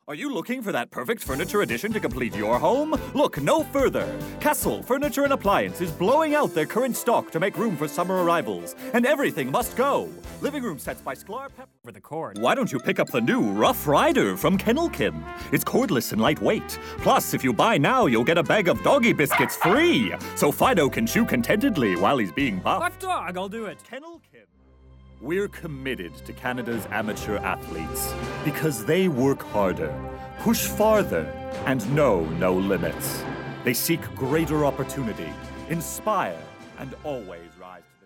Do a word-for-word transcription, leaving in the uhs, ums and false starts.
Are you looking for that perfect furniture addition to complete your home? Look no further. Castle Furniture and Appliance is blowing out their current stock to make room for summer arrivals, and everything must go. Living room sets by Sklar Pep for the cord. Why don't you pick up the new Rough Rider from Kennelkin? It's cordless and lightweight. Plus, if you buy now, you'll get a bag of doggy biscuits free. So Fido can chew contentedly while he's being buffed. What dog? I'll do it. Kennelkin. We're committed to Canada's amateur athletes because they work harder, push farther, and know no limits. They seek greater opportunity, inspire, and always rise to